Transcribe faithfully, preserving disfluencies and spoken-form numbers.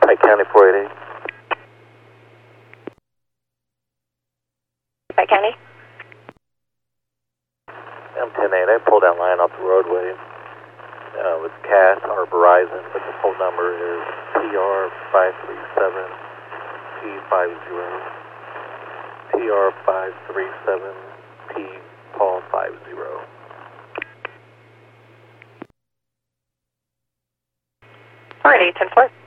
Pike County four eight eight. Pike County? M ten eight, I pulled that line off the roadway uh, with Cass or Verizon, but the phone number is P R five three seven P five zero. P R five three seven P Paul five zero. All right, eight ten four.